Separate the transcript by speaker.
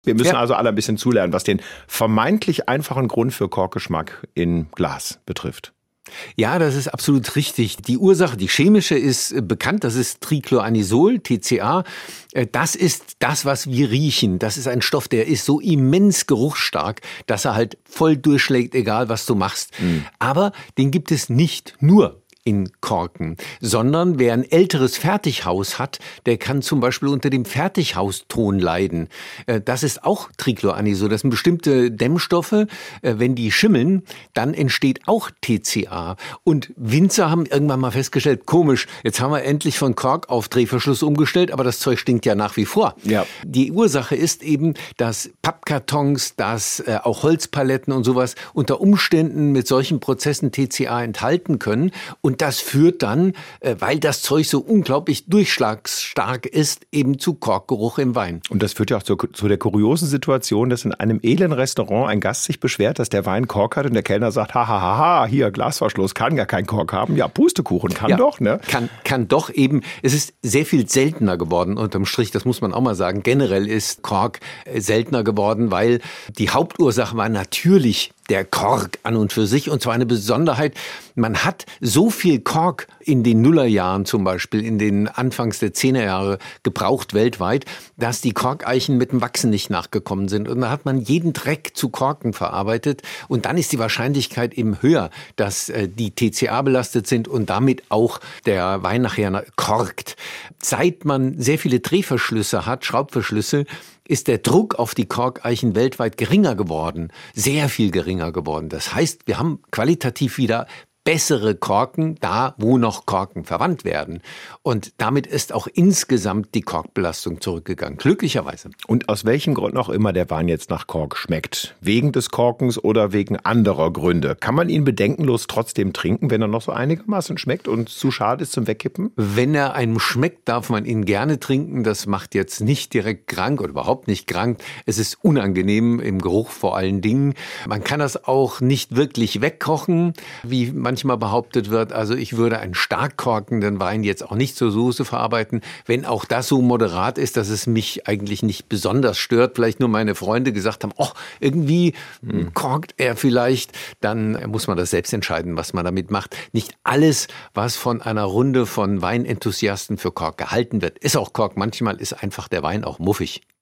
Speaker 1: Wir müssen also alle ein bisschen zulernen, was den vermeintlich einfachen Grund für Korkgeschmack in Glas betrifft.
Speaker 2: Ja, das ist absolut richtig. Die Ursache, die chemische, ist bekannt. Das ist Tricloanisol, TCA. Das ist das, was wir riechen. Das ist ein Stoff, der ist so immens geruchsstark, dass er halt voll durchschlägt, egal was du machst. Aber den gibt es nicht nur in Korken, sondern wer ein älteres Fertighaus hat, der kann zum Beispiel unter dem Fertighauston leiden. Das ist auch Tricloanisol. Das sind bestimmte Dämmstoffe. Wenn die schimmeln, dann entsteht auch TCA. Und Winzer haben irgendwann mal festgestellt, komisch, jetzt haben wir endlich von Kork auf Drehverschluss umgestellt, aber das Zeug stinkt ja nach wie vor.
Speaker 1: Ja.
Speaker 2: Die Ursache ist eben, dass Pappkartons, dass auch Holzpaletten und sowas unter Umständen mit solchen Prozessen TCA enthalten können. Und das führt dann, weil das Zeug so unglaublich durchschlagsstark ist, eben zu Korkgeruch im Wein.
Speaker 1: Und das führt ja auch zu der kuriosen Situation, dass in einem edlen Restaurant ein Gast sich beschwert, dass der Wein Kork hat und der Kellner sagt, ha, hier, Glasverschluss, kann gar kein Kork haben. Ja, Pustekuchen, kann doch, ne?
Speaker 2: Kann doch eben. Es ist sehr viel seltener geworden unterm Strich, das muss man auch mal sagen. Generell ist Kork seltener geworden, weil die Hauptursache war natürlich der Kork an und für sich. Und zwar eine Besonderheit, man hat so viel Kork in den Nullerjahren zum Beispiel, in den Anfangs der 10er Jahre gebraucht weltweit, dass die Korkeichen mit dem Wachsen nicht nachgekommen sind. Und da hat man jeden Dreck zu Korken verarbeitet. Und dann ist die Wahrscheinlichkeit eben höher, dass die TCA belastet sind und damit auch der Wein nachher korkt. Seit man sehr viele Drehverschlüsse hat, Schraubverschlüsse, ist der Druck auf die Korkeichen weltweit geringer geworden, sehr viel geringer geworden. Das heißt, wir haben qualitativ wieder bessere Korken da, wo noch Korken verwandt werden. Und damit ist auch insgesamt die Korkbelastung zurückgegangen, glücklicherweise.
Speaker 1: Und aus welchen Gründen auch immer der Wein jetzt nach Kork schmeckt, wegen des Korkens oder wegen anderer Gründe, kann man ihn bedenkenlos trotzdem trinken, wenn er noch so einigermaßen schmeckt und zu schade ist zum Wegkippen?
Speaker 2: Wenn er einem schmeckt, darf man ihn gerne trinken. Das macht jetzt nicht direkt krank oder überhaupt nicht krank. Es ist unangenehm im Geruch vor allen Dingen. Man kann das auch nicht wirklich wegkochen, wie manchmal behauptet wird. Also ich würde einen stark korkenden Wein jetzt auch nicht zur Soße verarbeiten, wenn auch das so moderat ist, dass es mich eigentlich nicht besonders stört. Vielleicht nur meine Freunde gesagt haben, irgendwie korkt er vielleicht. Dann muss man das selbst entscheiden, was man damit macht. Nicht alles, was von einer Runde von Weinenthusiasten für Kork gehalten wird, ist auch Kork. Manchmal ist einfach der Wein auch muffig.